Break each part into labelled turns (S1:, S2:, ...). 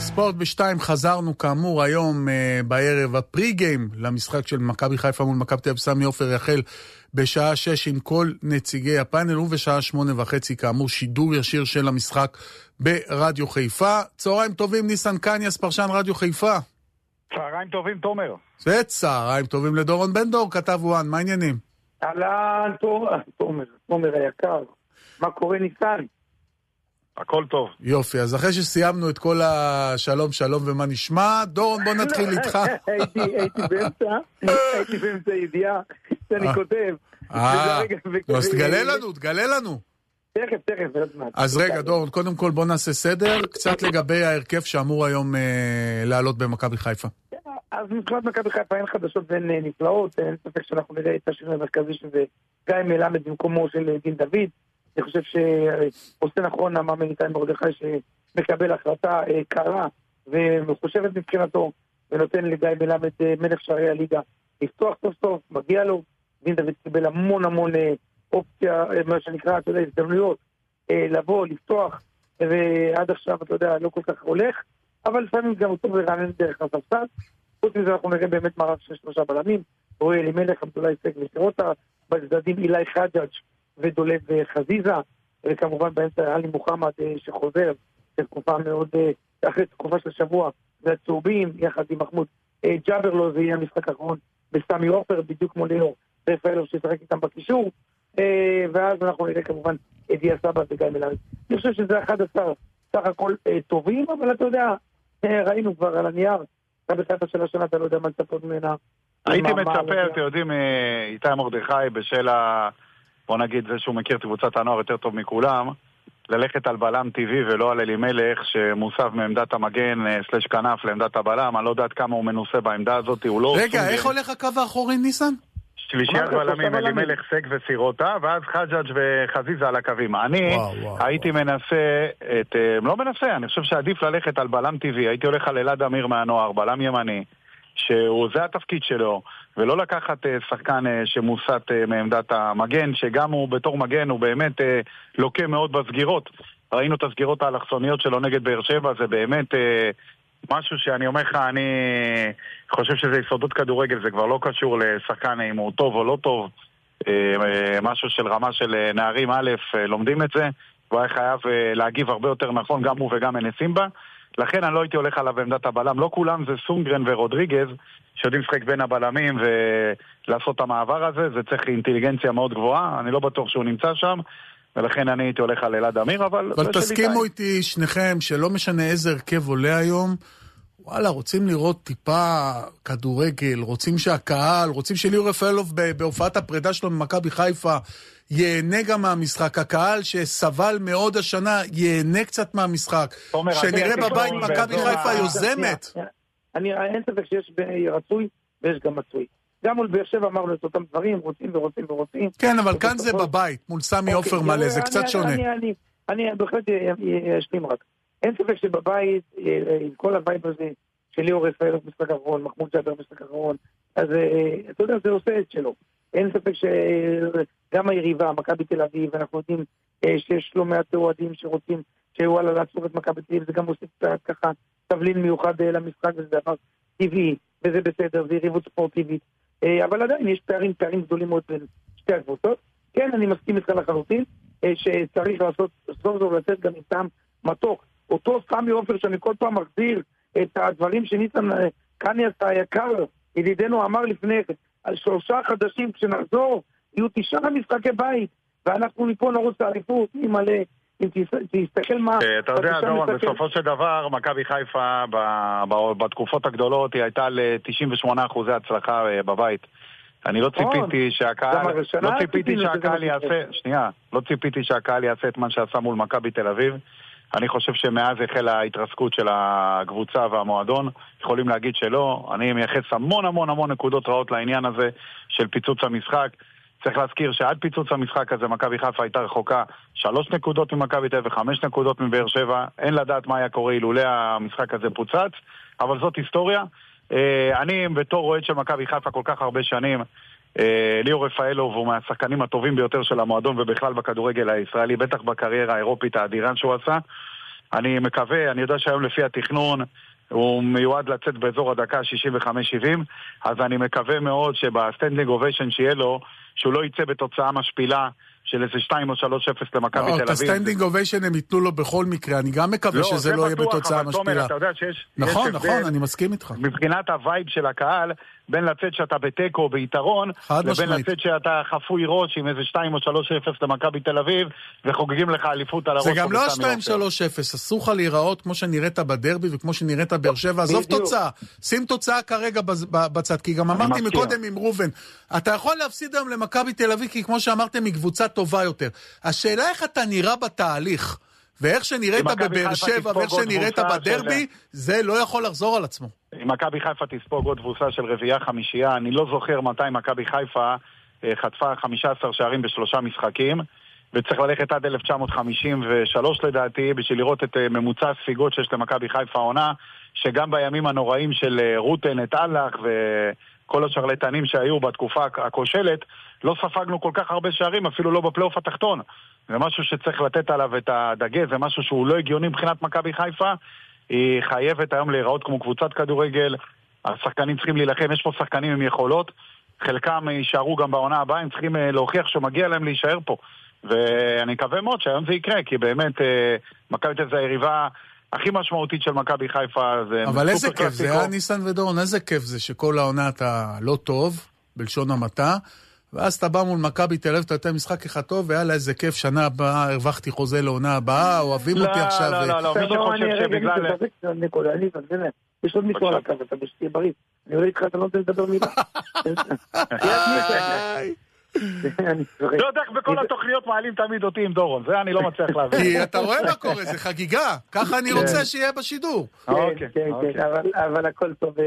S1: ספורט בשתיים, חזרנו כאמור היום בערב הפרי גיים למשחק של מכבי חיפה מול מכבי תל אביב. סמי עופר יחל בשעה 6 עם כל נציגי הפאנל, ובשעה 8:30 כאמור שידור ישיר של המשחק ברדיו חיפה. צהריים טובים ניסן קניאס, פרשן רדיו חיפה.
S2: צהריים טובים תומר.
S1: וצהריים טובים לדורון בן דור, כתב וואן, מה העניינים?
S3: אהלן תומר היקר, מה קורה ניסן?
S2: הכל טוב.
S1: יופי, אז אחרי שסיימנו את כל השלום שלום ומה נשמע, דורון בוא נתחיל איתך.
S3: הייתי באמצע ידיעה שאני כותב.
S1: אז תגלה לנו.
S3: תכף.
S1: אז רגע דורון, קודם כל בוא נעשה סדר, קצת לגבי ההרכב שאמור היום לעלות במכבי חיפה.
S3: אז מבחינת מכבי חיפה אין חדשות ואין נפלאות, אין ספק שאנחנו נראה את השינוי המרכזי שזה גיא מלמד במקומו של דין דוד. אני חושב שעושה נכון המאמן איתי מרדכי שמקבל החלטה קרה ומחושבת מבחינתו ונותן לגיא מלמד מלך שערי הליגה לפתוח סוף סוף, מגיע לו. דין דוד קיבל המון אופציה, מה שנקרא, אתה יודע, הזדמנויות לבוא, לפתוח, ועד עכשיו, אתה יודע, לא כל כך הולך, אבל לפעמים גם הוא טוב לרענן דרך הספסל. חוץ מזה אנחנו נראה באמת מערך של 3 בלמים, רועי אלימלך, עבדולאי סק וסירוטה, בצדדים אילי חג'אג' ודולב חזיזה, וכמובן באמצע עלי מוחמד שחוזר לתקופה מאוד, אחרי תקופה של שבוע, והצהובים, יחד עם מחמוד ג'אברלו, זה יהיה המשחק האחרון בסמי עופר, בדיוק כמו ליאור רפאלוב שישחק איתם בקישור, ואז אנחנו נראה כמובן את דיה סבא וגיא מלמד. אני חושב שזה 11 סך הכל טובים, אבל אתה יודע, ראינו כבר על הנייר, אתה בחיפה של השנה, אתה לא יודע מה לצפות ממנה.
S2: הייתי מצפה, אתם יודעים, איתי מרדכי בשל בוא נגיד זה שהוא מכיר את קבוצת הנוער יותר טוב מכולם, ללכת על בלם טבעי ולא על אלימלך שמוסב מעמדת המגן סלש כנף לעמדת הבלם. אני לא יודעת כמה הוא מנוסה בעמדה הזאת, הוא לא...
S1: רגע, איך הולך הקו האחורי ניסן?
S2: שלישיית בלמים, אלימלך, סק וסירוטה, ואז חג'אג' וחזיזה על הקווים. אני הייתי מנסה לא מנסה, אני חושב שעדיף ללכת על בלם טבעי. הייתי הולך על אלעד אמיר מהנוער, בלם ימני, שזה התפקיד שלו, ולא לקחת שחקן שמוסת מעמדת המגן, שגם הוא בתור מגן הוא באמת לוקה מאוד בסגירות. ראינו את הסגירות האלכסוניות שלו נגד באר שבע, זה באמת משהו שאני אומר לך, אני חושב שזה יסודות כדורגל, זה כבר לא קשור לשחקן אם הוא טוב או לא טוב, משהו של רמה של נערים א', לומדים את זה, והוא היה חייב להגיב הרבה יותר נכון, גם הוא וגם מנסים בה. לכן אני לא הייתי הולך עליו בעמדת הבלם. לא כולם זה סונגרן ורודריגז שיודעים לשחק בין הבלמים ולעשות את המעבר הזה. זה צריך אינטליגנציה מאוד גבוהה. אני לא בטוח שהוא נמצא שם, ולכן אני הייתי הולך על אלעד אמיר. אבל
S1: תסכימו איתי שניכם שלא משנה איזה הרכב עולה היום, וואלה, רוצים לראות טיפה כדורגל, רוצים שהקהל, רוצים שליאור רפאלוב בהופעת הפרידה שלו ממכבי חיפה ייהנה גם מהמשחק. הקהל שסבל מאוד השנה ייהנה קצת מהמשחק. שנראה בבית מכבי חיפה יוזמת.
S3: אין ספק שיש רצוי ויש גם מצוי. גם מול באר שבע אמרנו את אותם דברים, רוצים.
S1: כן, אבל כאן זה בבית, מול סמי עופר מלא, זה קצת שונה.
S3: אני בהחלט אשלים רק. אין ספק שבבית, עם כל הבית הזה, של ליאור רפאלוב משחק אחרון, מחמוד ג'אבר משחק אחרון, אז אתה יודע, זה עושה את שלו. אין ספק שגם היריבה, מכבי תל אביב, אנחנו יודעים שיש לא מעט אוהדים שרוצים שוואלה לעצור את מכבי תל אביב, זה גם עושה ככה תבלין מיוחד למשחק, וזה דבר טבעי, וזה בסדר, זה יריבות ספורטיבית. אבל עדיין יש פערים גדולים מאוד בין שתי הקבוצות. כן, אני מסכים איתך לחלוטין, שצריך לעשות, סוף סוף לתת גם איתם מתוק. אותו סמי עופר שאני כל פעם מחזיר את הדברים שניסן קניאס היקר, ידידנו אמר לפני על 3 חדשים, כשנחזור יהיו 9 משחקי בית, ואנחנו מפה נרוץ לאליפות, אם תסתכל מה...
S2: אתה יודע, דורון, בסופו של דבר, מכבי חיפה בתקופות הגדולות היא הייתה ל-98% הצלחה בבית. אני לא ציפיתי שהקהל... לא ציפיתי שהקהל יעשה את מה שעשה מול מכבי תל אביב. אני חושב שמאז החלה ההתרסקות של הקבוצה והמועדון, יכולים להגיד שלא. אני מייחס המון נקודות רעות לעניין הזה של פיצוץ המשחק. צריך להזכיר שעד פיצוץ המשחק הזה מכבי חיפה הייתה רחוקה 3 נקודות ממכבי תל אביב ו5 נקודות מבאר שבע. אין לדעת מה היה קורה אילולא המשחק הזה פוצץ, אבל זאת היסטוריה. אני בתור רועד של מכבי חיפה כל כך הרבה שנים, ליאור רפאלוב הוא מהשחקנים הטובים ביותר של המועדון ובכלל בכדורגל הישראלי, בטח בקריירה האירופית האדירה שהוא עשה. אני מקווה, אני יודע שהיום לפי התכנון הוא מיועד לצאת באזור הדקה 65-70, אז אני מקווה מאוד שבסטנדינג אוביישן שיהיה לו, שהוא לא יצא בתוצאה משפילה של איזה 2 או 3-0 למכבי תל אביב.
S1: את הסטנדינג אוביישן הם ייתנו לו בכל מקרה, אני גם מקווה שזה לא יהיה בתוצאה משפילה. נכון, אני מסכים איתך.
S2: מבחינת הווייב של הקהל, בין לצאת שאתה בטקו או ביתרון, לבין לצאת שאתה חפוי ראש עם איזה 2 או 3-0 למכבי תל אביב, וחוגגים לך אליפות על הראש.
S1: זה גם לא 2-3-0, אסור לך להיראות כמו שנראית בדרבי וכמו שנראית באר שבע, עזוב תוצאה, שים תוצאה כרגע בצד, כי גם אמרתי מקודם עם רובן, אתה יכול להפסיד היום למכבי תל אביב, כי כמו שאמרתם, היא קבוצה טובה יותר. השאלה איך אתה נראה בתהליך, ואיך שנראית בבאר שבע, ואיך שנראית בדרבי, זה לא יכול לחזור על עצמו.
S2: אם מכבי חיפה תספוג עוד תבוסה של רביעייה חמישייה, אני לא זוכר מתי מכבי חיפה חטפה 15 שערים ב3 משחקים, וצריך ללכת עד 1953 לדעתי, בשביל לראות את ממוצע הספיגות שיש למכבי חיפה העונה, שגם בימים הנוראים של רוטן, את אלח וכל השרלטנים שהיו בתקופה הכושלת, לא ספגנו כל כך הרבה שערים, אפילו לא בפלייאוף התחתון. זה משהו שצריך לתת עליו את הדגש, זה משהו שהוא לא הגיוני מבחינת מכבי חיפה. היא חייבת היום להיראות כמו קבוצת כדורגל, השחקנים צריכים להילחם, יש פה שחקנים עם יכולות, חלקם יישארו גם בעונה הבאה, הם צריכים להוכיח שמגיע להם להישאר פה, ואני מקווה מאוד שהיום זה יקרה, כי באמת מכבי תל אביב זה היריבה הכי משמעותית של מכבי חיפה.
S1: אבל איזה כיף זה, ניסן ודורון, איזה כיף זה שכל העונה אתה לא טוב, בלשון המעטה, ואז אתה בא מול מכבי תל אביב, אתה יותר משחק אחד טוב, והיה לה איזה כיף, שנה הבאה, הרווחתי חוזה לעונה הבאה, אוהבים אותי עכשיו.
S2: לא, מי שחושב שבגלל...
S3: יש עוד מישהו על הקו, אתה בשתהיה בריא. אני רואה איתך, אתה לא נותן לדבר מילה.
S2: לא יודע, בכל התוכניות מעלים תמיד אותי עם דורון, זה אני לא מצליח להבין.
S1: כי אתה רואה מה קורה, זה חגיגה, ככה אני רוצה שיהיה בשידור.
S3: כן, אבל הכל טוב.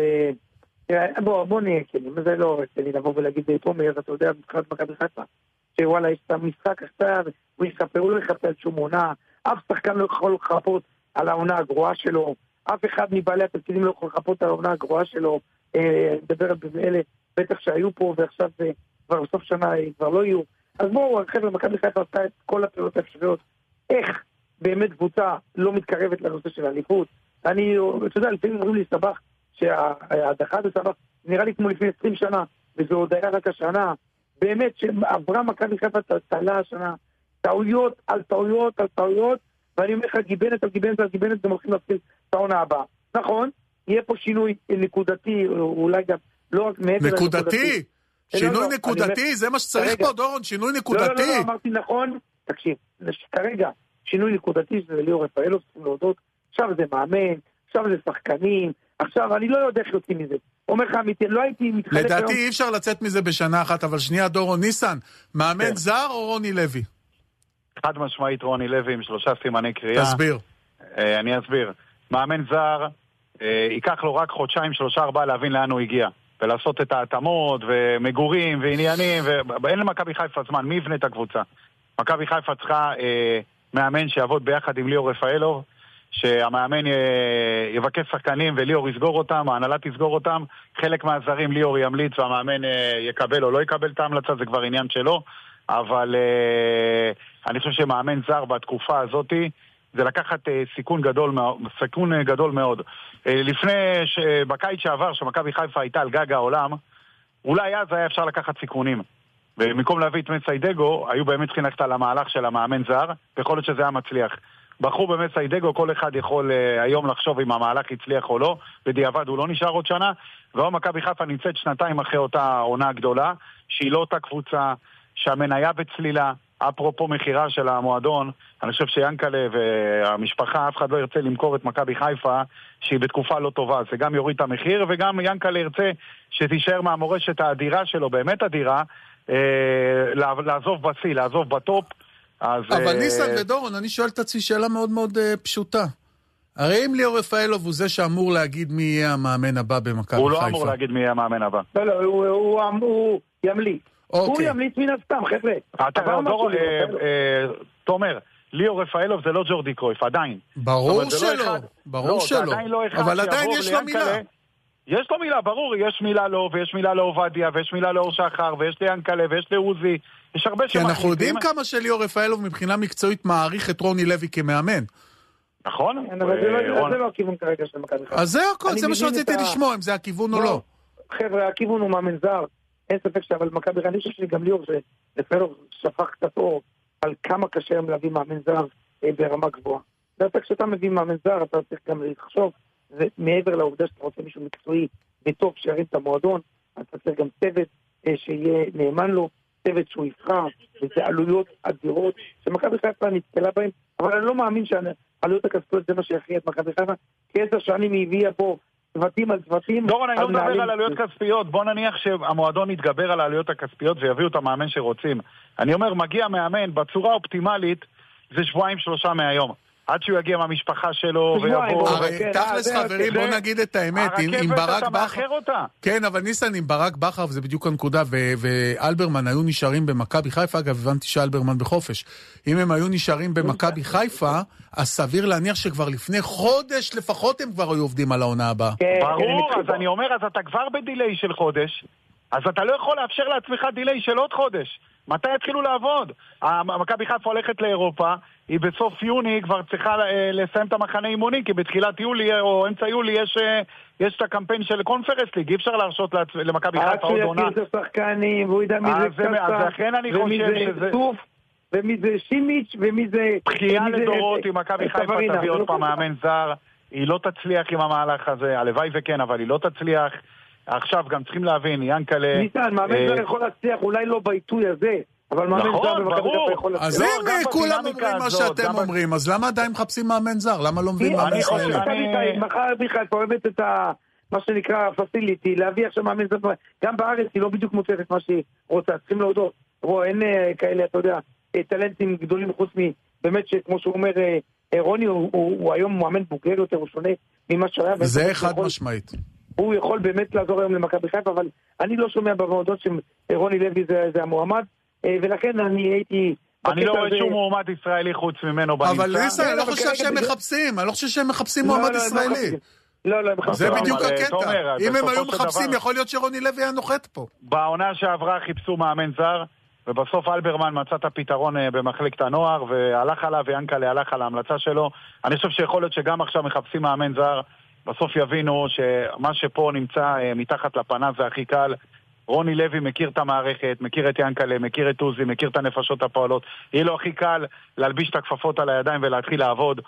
S3: בוא נהיה כנים, זה לא רציני לבוא ולהגיד תומר, אתה יודע, מבחינת מכבי חיפה, שוואלה, יש את המשחק עכשיו, הוא לא יחפה על שום עונה, אף שחקן לא יכול לחפות על העונה הגרועה שלו, אף אחד מבעלי התפקידים לא יכול לחפות על העונה הגרועה שלו, נדבר על אלה, בטח שהיו פה ועכשיו כבר בסוף שנה כבר לא יהיו, אז בואו, חבר'ה, מכבי חיפה עשתה את כל הפעולות האפשריות, איך באמת קבוצה לא מתקרבת לנושא של האליפות. אני, אתה יודע, לפעמים אומרים לי סבח, שההדחה בסבח נראה לי כמו לפני 20 שנה, וזו עוד היה רק השנה, באמת שעברה מכבי חיפה תעלה השנה, טעויות על טעויות על טעויות, ואני אומר לך, גיבנת על גיבנת על גיבנת, גם הולכים להפסיד את העונה הבאה. נכון, יהיה פה שינוי נקודתי, אולי גם לא רק מעבר
S1: נקודתי? שינוי נקודתי? זה מה שצריך פה, דורון, שינוי נקודתי?
S3: לא, אמרתי נכון, תקשיב, כרגע, שינוי נקודתי זה ליאור רפאלוב, צריכים להודות, עכשיו זה מאמן, עכשיו זה שחקנים, עכשיו אני לא יודע איך יוצאים מזה. אומר לך, לא הייתי מתחלק...
S1: לדעתי אי אפשר לצאת מזה בשנה אחת, אבל שנייה דורון, ניסן, מאמן זר או רוני לוי?
S2: חד משמעית רוני לוי עם 3 סימני קריאה.
S1: תסביר.
S2: אני אסביר. מאמן זר, ייקח לו רק 2-3-4 להבין לאן הוא הגיע. ולעשות את ההתאמות ומגורים ועניינים, ואין למכבי חיפה זמן, מי יבנה את הקבוצה? מכבי חיפה צריכה מאמן שיעבוד ביחד עם ליאור רפאלוב, שהמאמן יבקש שחקנים וליאור יסגור אותם, ההנהלה תסגור אותם, חלק מהזרים ליאור ימליץ והמאמן יקבל או לא יקבל את ההמלצה, זה כבר עניין שלו, אבל אני חושב שמאמן זר בתקופה הזאת זה לקחת סיכון גדול מאוד. לפני, בקיץ שעבר, שמכבי חיפה הייתה על גג העולם, אולי אז היה אפשר לקחת סיכונים. ובמקום להביא את מסיידגו, היו באמת צריכים ללכת על המהלך של המאמן זר, ויכול להיות שזה היה מצליח. בחרו במסיידגו, כל אחד יכול היום לחשוב אם המהלך הצליח או לא, בדיעבד הוא לא נשאר עוד שנה, והיום מכבי חיפה נמצאת 2 אחרי אותה עונה גדולה, שהיא לא אותה קבוצה, שהמניה בצלילה, אפרופו מחירה של המועדון, אני חושב שיאנקלה והמשפחה, אף אחד לא ירצה למכור את מכבי חיפה, שהיא בתקופה לא טובה, זה גם יוריד את המחיר, וגם יאנקלה ירצה שתישאר מהמורשת האדירה שלו, באמת אדירה, לעזוב בשיא, לעזוב בטופ.
S1: אבל ניסן ודורון, אני שואל את עצמי שאלה מאוד מאוד פשוטה. הרי אם ליאור רפאלוב הוא זה שאמור להגיד מי יהיה המאמן הבא במכבי חיפה.
S2: הוא לא אמור להגיד מי יהיה המאמן הבא.
S3: לא, הוא ימליץ. הוא ימליץ מן הסתם, חבר'ה.
S2: תומר, ליאור רפאלוב זה לא ג'ורדי קרויף, עדיין.
S1: ברור שלא, ברור שלא. אבל עדיין יש לו מילה.
S2: יש לו מילה, ברור, יש מילה לו, ויש מילה לעובדיה, ויש מילה לאור שחר, ויש ליאנקלה, ויש לעוזי, יש הרבה
S1: כי אנחנו יודעים כמה שליאור רפאלוב מבחינה מקצועית מעריך את רוני לוי כמאמן.
S2: נכון?
S3: אבל זה לא הכיוון כרגע של מכבי חיפה.
S1: אז זה הכל, זה מה שרציתי לשמוע, אם זה הכיוון או לא.
S3: חבר'ה, הכיוון הוא מאמן זר, אין ספק אבל מכבי חיפה, אני חושב שגם ליאור לפלור שפך קצת אור על כמה קשה הם להביא מאמן זר ברמה גבוהה. ואתה כשאתה מביא מאמן זר, אתה צריך גם לחשוב, ומעבר לעובדה שאתה רוצה מישהו מקצועי וטוב שירים את המועדון, אתה צריך גם צוות שיהיה נאמן לו, צוות שהוא יבחר, וזה עלויות אדירות, שמכבי חיפה נתקלה בהם, אבל אני לא מאמין שהעלויות הכספיות זה מה שיכריע את מכבי חיפה, כי 10 שנים היא הביאה פה צוותים על צוותים.
S2: דורון, אני לא מדבר על עלויות כספיות, בוא נניח שהמועדון יתגבר על העלויות הכספיות ויביאו את המאמן שרוצים. אני אומר, מגיע מאמן בצורה אופטימלית, זה 2-3 מהיום. עד שהוא יגיע מהמשפחה שלו ויבוא...
S1: תכלס חברים, בוא נגיד את האמת, עם ברק בכר... כן, אבל ניסן, עם ברק בכר, וזה בדיוק הנקודה, ואלברמן היו נשארים במכבי חיפה, אגב, הבנתי שאלברמן בחופש. אם הם היו נשארים במכבי חיפה, אז סביר להניח שכבר לפני חודש לפחות הם כבר היו עובדים על העונה הבאה.
S2: ברור, אז אני אומר, אז אתה כבר בדילי של חודש, אז אתה לא יכול לאפשר לעצמך דילי של עוד חודש. מתי יתחילו לעבוד? מכבי חיפה הולכת לאירופה, היא בסוף יוני כבר צריכה לסיים את המחנה אימוני, כי בתחילת יולי או אמצע יולי יש את הקמפיין של קונפרנס ליג, אי אפשר להרשות למכבי חיפה עוד עונה.
S3: עד שהוא יכיר את השחקנים, והוא ידע מי זה קסה, ומי זה סוף, ומי זה שימיץ', ומי זה...
S2: בחייה לדורות עם מכבי חיפה תביא עוד פעם מאמן זר, היא לא תצליח עם המהלך הזה, הלוואי וכן, אבל היא לא תצליח. עכשיו גם צריכים להבין, ינקלה...
S3: ניתן, מאמן זר יכול להצליח, אולי לא בעיתוי הזה, אבל מאמן זר במכבי חיפה יכול להצליח.
S1: אז אם כולם אומרים מה שאתם אומרים, אז למה עדיין מחפשים מאמן זר? למה לא מביאים מאמן ישראלי?
S3: מכבי חיפה אוהבת את מה שנקרא פסיליטי, להביא עכשיו מאמן זר, גם בארץ היא לא בדיוק מוצאת את מה שהיא רוצה, צריכים להודות. אין כאלה, אתה יודע, טלנטים גדולים חוץ באמת שכמו שהוא אומר, רוני הוא היום מאמן בוגר יותר, הוא שונה ממה שהיה.
S1: זה חד משמעית.
S3: הוא יכול באמת לעזור היום למכבי חיפה, אבל אני לא שומע במועדות שרוני לוי זה המועמד, ולכן אני הייתי...
S2: אני לא רואה שום מועמד ישראלי חוץ ממנו בנמצא.
S1: אבל ניסה, אני לא חושב שהם מחפשים, אני לא חושב שהם מחפשים מועמד ישראלי.
S3: לא, הם מחפשים.
S1: זה בדיוק הקטע. אם הם היו מחפשים, יכול להיות שרוני לוי היה נוחת פה.
S2: בעונה שעברה חיפשו מאמן זר, ובסוף אלברמן מצא את הפתרון במחלקת הנוער, והלך עליו, וינקלה הלך על ההמלצה שלו. אני חושב שיכול להיות שגם עכשיו מחפשים מאמן זר, בסוף יבינו שמה שפה נמצא מתחת לפניו זה הכי קל. רוני לוי מכיר את המערכת, מכיר את ינקלה, מכיר את עוזי, מכיר את הנפשות הפועלות. יהיה לו הכי קל להלביש את הכפפות על הידיים ולהתחיל לעבוד.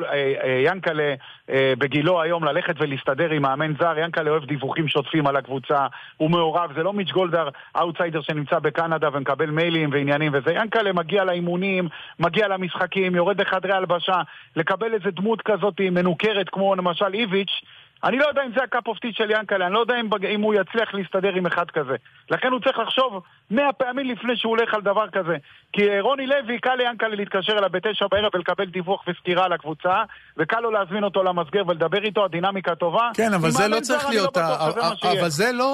S2: ינקלה בגילו היום ללכת ולהסתדר עם מאמן זר. ינקלה אוהב דיווחים שוטפים על הקבוצה, הוא מעורב, זה לא מיץ' גולדהר, אאוטסיידר שנמצא בקנדה ומקבל מיילים ועניינים וזה. ינקלה מגיע לאימונים, מגיע למשחקים, יורד לחדרי הלבשה, לקבל איזה דמות כזאת מנוכרת כמו למשל איביץ'. אני לא יודע אם זה הקאפ אופטית של ינקלה, אני לא יודע אם הוא יצליח להסתדר עם אחד כזה. לכן הוא צריך לחשוב 100 פעמים לפני שהוא הולך על דבר כזה. כי רוני לוי, קל לינקלה להתקשר אליו ב9 בערב ולקבל דיווח וסקירה על הקבוצה, וקל לו להזמין אותו למסגר ולדבר איתו, הדינמיקה טובה.
S1: כן, אבל זה לא צריך להיות, אבל זה לא...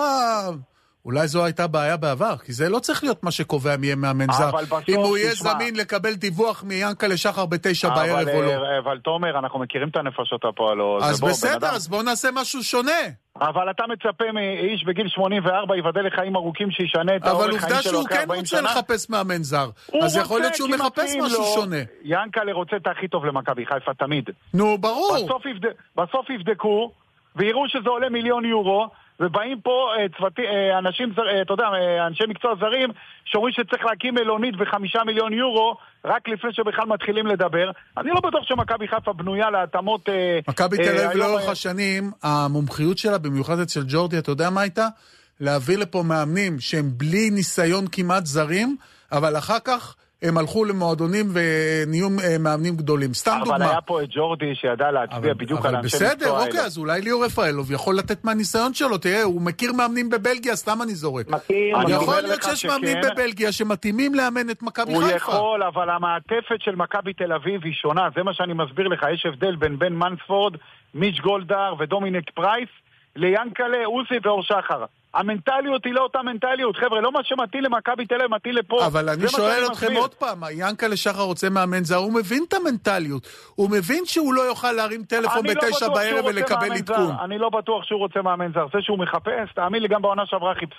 S1: אולי זו הייתה בעיה בעבר, כי זה לא צריך להיות מה שקובע מי יהיה מאמן זר. אם הוא יהיה זמין לקבל דיווח מיינקלה שחר ב9 בערב או לא.
S2: אבל תומר, אנחנו מכירים את הנפשות הפועלות.
S1: אז בסדר, אז בוא נעשה משהו שונה.
S2: אבל אתה מצפה מאיש בגיל 84 יבדל לחיים ארוכים שישנה את האורך חיים שלו.
S1: אבל עובדה שהוא כן רוצה לחפש מאמן זר. אז יכול להיות שהוא מחפש משהו שונה.
S2: ינקלה רוצה את הכי טוב למכבי חיפה תמיד.
S1: נו, ברור.
S2: בסוף יבדקו ויראו שזה עולה €1,000,000 ובאים פה אנשים, אתה יודע, אנשי מקצוע זרים, שאומרים שצריך להקים מלונית ב5 מיליון יורו, רק לפני שבכלל מתחילים לדבר. אני לא בטוח שמכבי חיפה בנויה להתאמות...
S1: מכבי תל אביב לאורך השנים, המומחיות שלה, במיוחד אצל ג'ורדי, אתה יודע מה הייתה? להביא לפה מאמנים שהם בלי ניסיון כמעט זרים, אבל אחר כך הם הלכו למועדונים ונהיו מאמנים גדולים. סתם דוגמה.
S2: אבל היה פה את ג'ורדי שידע להצביע בדיוק על אנשי מקצוע האלה.
S1: בסדר, אוקיי, אז אולי ליאור רפאלוב יכול לתת מהניסיון שלו. תראה, הוא מכיר מאמנים בבלגיה, סתם אני זורק. יכול להיות שיש מאמנים בבלגיה שמתאימים לאמן את מכבי חיפה.
S2: הוא יכול, אבל המעטפת של מכבי תל אביב היא שונה. זה מה שאני מסביר לך. יש הבדל בין בן מנספורד, מיץ' גולדהר ודומיניק פרייס, ליאנקלה, עוזי ואור שחר. המנטליות היא לא אותה מנטליות, חבר'ה, לא מה שמתאים למכבי תל אביב, מתאים לפה.
S1: אבל אני שואל אתכם עוד פעם, ינקלה שחר רוצה מאמן זר, הוא מבין את המנטליות, הוא מבין שהוא לא יוכל להרים טלפון ב9 בערב ולקבל עדכון.
S2: אני לא בטוח שהוא רוצה מאמן זר, זה שהוא מחפש, תאמין לי, גם בעונה שעברה חיפשו.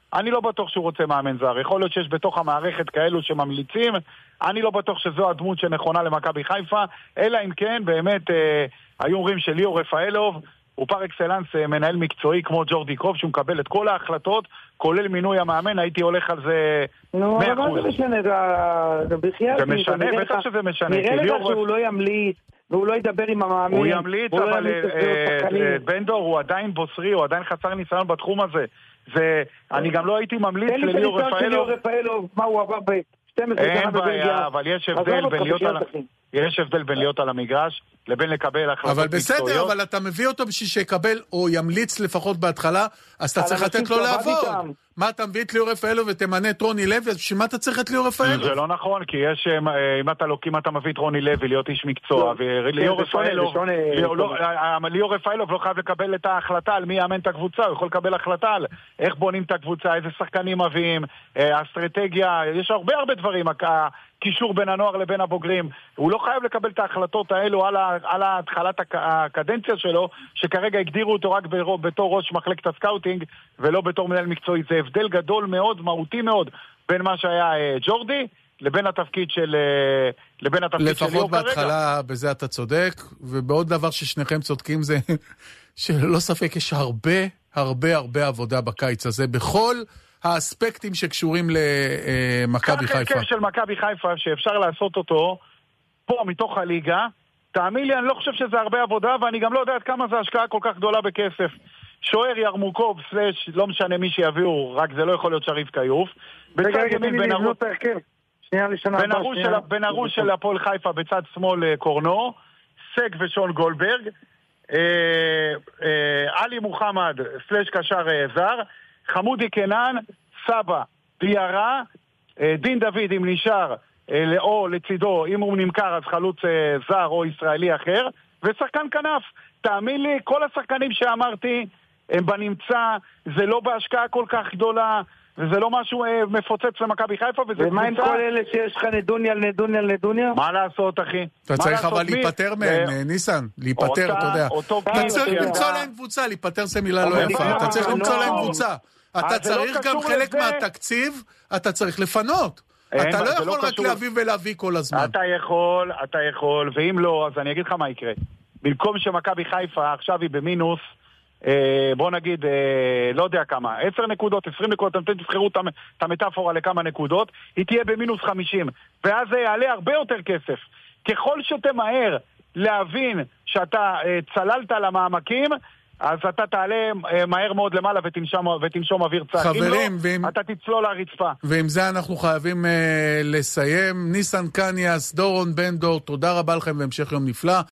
S2: אני לא בטוח שהוא רוצה מאמן זר. יכול להיות שיש בתוך המערכת כאלו שממליצים, אני לא בטוח שזו הדמות שנכונה למכבי חיפה, אלא אם כן באמת היו אומרים שליאור רפאלוב הוא פר אקסלנס מנהל מקצועי כמו ג'ורדי קרוב, שהוא מקבל את כל ההחלטות, כולל מינוי המאמן, הייתי הולך על זה 100%.
S3: זה משנה,
S2: זה משנה, בטח שזה משנה.
S3: נראה לך שהוא לא ימליץ, והוא לא ידבר עם המאמן.
S2: הוא ימליץ, אבל בנדור הוא עדיין בוסרי, הוא עדיין חסר ניסיון בתחום הזה. אני גם לא הייתי ממליץ לליאור
S3: רפאלוב. מה הוא עבר ב-12
S2: אין בעיה, אבל יש הבדל בין להיות על המגרש לבין לקבל החלטות מקצועיות.
S1: אבל בסדר, אבל אתה מביא אותו בשביל שיקבל או ימליץ לפחות בהתחלה, אז אתה צריך לתת לו לעבוד. מה אתה מביא את ליאור רפאלוב ותמנה את רוני לוי, אז בשביל מה אתה צריך את ליאור רפאלוב?
S2: זה לא נכון, כי יש, אם אתה מביא את רוני לוי להיות איש מקצוע, וליאור רפאלוב לא חייב לקבל את ההחלטה על מי יאמן את הקבוצה, הוא יכול לקבל החלטה על איך בונים את הקבוצה, איזה שחקנים מביאים, האסטרטגיה, יש הרבה דברים, קישור בין הנוער לבין הבוגרים. הוא לא חייב לקבל את ההחלטות האלו על התחלת הקדנציה שלו, שכרגע הגדירו אותו רק בתור ראש מחלקת הסקאוטינג, ולא בתור מנהל מקצועי. זה הבדל גדול מאוד, מהותי מאוד, בין מה שהיה ג'ורדי, לבין התפקיד של
S1: לפחות בהתחלה, בזה אתה צודק, ובעוד דבר ששניכם צודקים זה, שלא ספק, יש הרבה עבודה בקיץ הזה, בכל האספקטים שקשורים למכבי חיפה.
S2: כך של מכבי חיפה שאפשר לעשות אותו פה מתוך הליגה, תאמין לי, אני לא חושב שזה הרבה עבודה, ואני גם לא יודע עד כמה זה השקעה כל כך גדולה בכסף. שוער ירמוקוב, לא משנה מי שיביאו, רק זה לא יכול להיות שריף קיוף. בצד ימין בין הראש של הפועל חיפה, בצד שמאל קורנו, סק ושון גולדברג, עלי מוחמד, סלש קשר זר, חמודי קנן, סבא, דיארה, דין דוד אם נשאר, או לצידו, אם הוא נמכר אז חלוץ זר או ישראלי אחר, ושחקן כנף. תאמין לי, כל השחקנים שאמרתי הם בנמצא, זה לא בהשקעה כל כך גדולה, וזה לא משהו מפוצץ למכבי חיפה,
S3: ומה עם כל אלה שיש לך נדוניה?
S2: מה לעשות, אחי?
S1: אתה צריך אבל להיפטר מהם, ניסן, להיפטר, אתה יודע. אתה צריך למצוא להם קבוצה, להיפטר זה מילה לא יפה, אתה צריך למצוא להם קבוצה. אתה צריך גם חלק מהתקציב, אתה צריך לפנות. אתה לא יכול רק להביא כל הזמן.
S2: אתה יכול, ואם לא, אז אני אגיד לך מה יקרה. במקום שמכבי חיפה עכשיו היא במינוס, בוא נגיד, לא יודע כמה, 10 נקודות, 20 נקודות, אתם תבחרו את המטאפורה לכמה נקודות, היא תהיה במינוס 50, ואז זה יעלה הרבה יותר כסף. ככל שתמהר להבין שאתה צללת למעמקים, אז אתה תעלה מהר מאוד למעלה ותנשום אוויר צח.
S1: חברים,
S2: אם לא, אתה תצלול לרצפה.
S1: ועם זה אנחנו חייבים לסיים. ניסן קניאס, דורון בנדור, תודה רבה לכם והמשך יום נפלא.